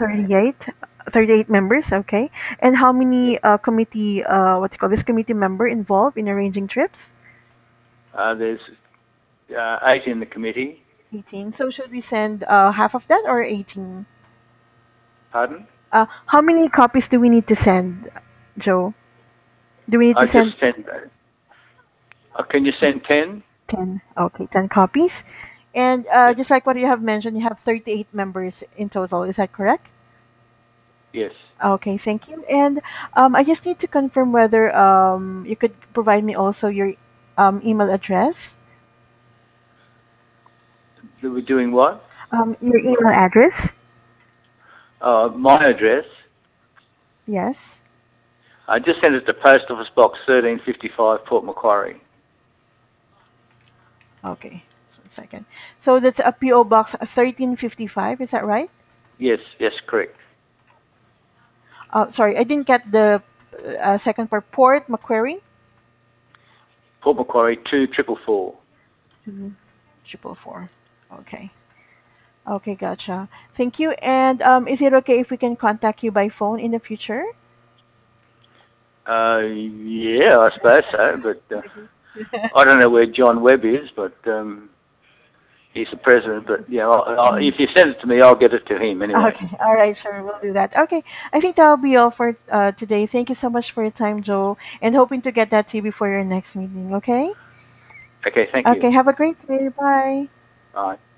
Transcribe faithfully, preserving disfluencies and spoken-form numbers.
thirty-eight, thirty-eight members, okay. And how Yeah. many uh, committee, uh, what's it called, this committee member involved in arranging trips? Uh, there's uh, eight in the committee. eighteen. So should we send uh, half of that or eighteen? Pardon? Uh, how many copies do we need to send, Joe? Do we need I to just send sent. Uh, can you send ten? ten? Okay, ten copies. And uh, Yes. just like what you have mentioned, you have thirty-eight members in total. Is that correct? Yes. Okay, thank you. And um, I just need to confirm whether um, you could provide me also your um, email address. We're doing what? Um, your email address. Uh, my address. Yes. I just sent it to Post Office Box thirteen fifty-five, Port Macquarie. Okay. Just one second. So that's a P O Box thirteen fifty-five. Is that right? Yes. Yes. Correct. Uh, sorry, I didn't get the uh, second part. Port Macquarie. Port Macquarie two triple four. Two triple four. Okay. Okay, gotcha. Thank you. And um, is it okay if we can contact you by phone in the future? Uh, yeah, I suppose so. But uh, I don't know where John Webb is, but um, he's the president. But yeah, I'll, I'll, Mm. if you send it to me, I'll get it to him anyway. Okay. All right. Sure. We'll do that. Okay. I think that'll be all for uh, today. Thank you so much for your time, Joe, and hoping to get that to you before your next meeting. Okay. Okay. Thank you. Okay. Have a great day. Bye. Bye.